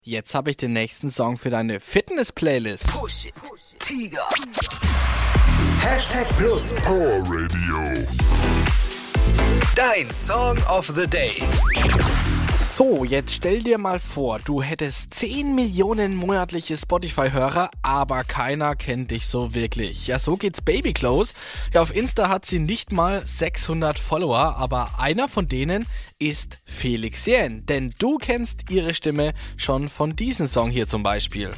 Jetzt habe ich den nächsten Song für deine Fitness-Playlist. Push it, Tiger. #Plus Power Radio. Dein Song of the Day. So, jetzt stell dir mal vor, du hättest 10 Millionen monatliche Spotify-Hörer, aber keiner kennt dich so wirklich. Ja, so geht's Baby Close. Ja, auf Insta hat sie nicht mal 600 Follower, aber einer von denen ist Felix Jähn. Denn du kennst ihre Stimme schon von diesem Song hier zum Beispiel.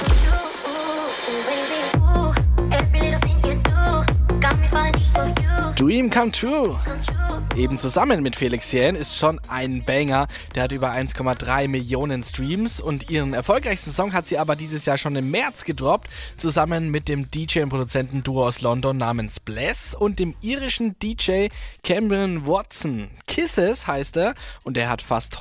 Dream Come True. Eben zusammen mit Felix Jähn ist schon ein Banger. Der hat über 1,3 Millionen Streams und ihren erfolgreichsten Song hat sie aber dieses Jahr schon im März gedroppt, zusammen mit dem DJ und Produzentenduo aus London namens Bless und dem irischen DJ Cameron Watson. Kisses heißt er und er hat fast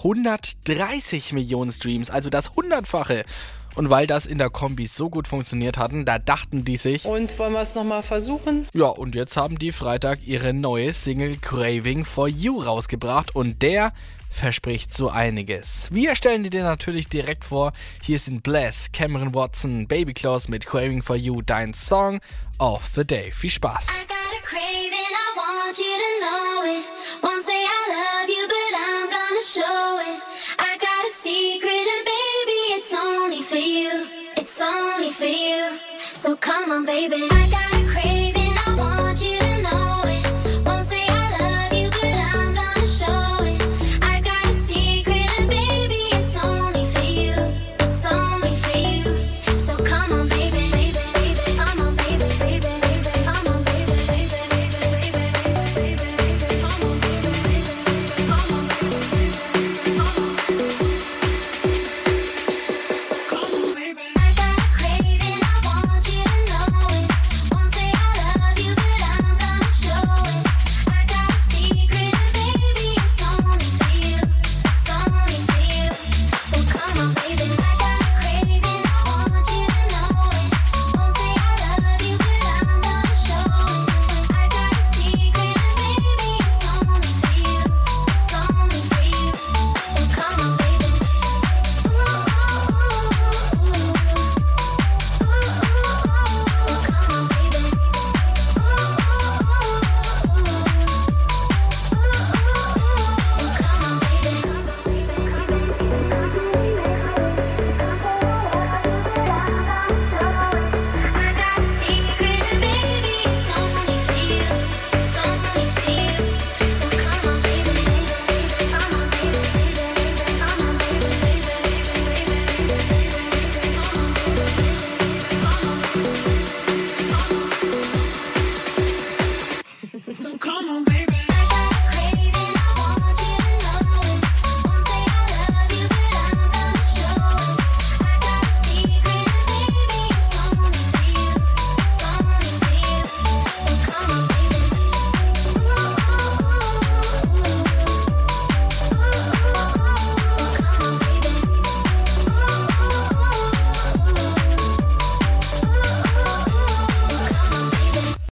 130 Millionen Streams, also das 100-fache. Und weil das in der Kombi so gut funktioniert hatten, da dachten die sich... Und wollen wir es nochmal versuchen? Ja, und jetzt haben die Freitag ihre neue Single Craving for You rausgebracht und der verspricht so einiges. Wir stellen dir natürlich direkt vor, hier sind Bless, Cameron Watson, Baby Close mit Craving for You, dein Song of the Day. Viel Spaß! I got a craving, I want you to know it. Won't say I love you, but I'm gonna show it. I got a secret and baby, it's only for you. It's only for you. So come on, baby. I got a craving, I want you to know it. Won't say I love you, but I'm gonna show it. I got a secret and baby, it's only for you. It's only for you. So come on, baby. Come on, baby. Come on, So come on, baby.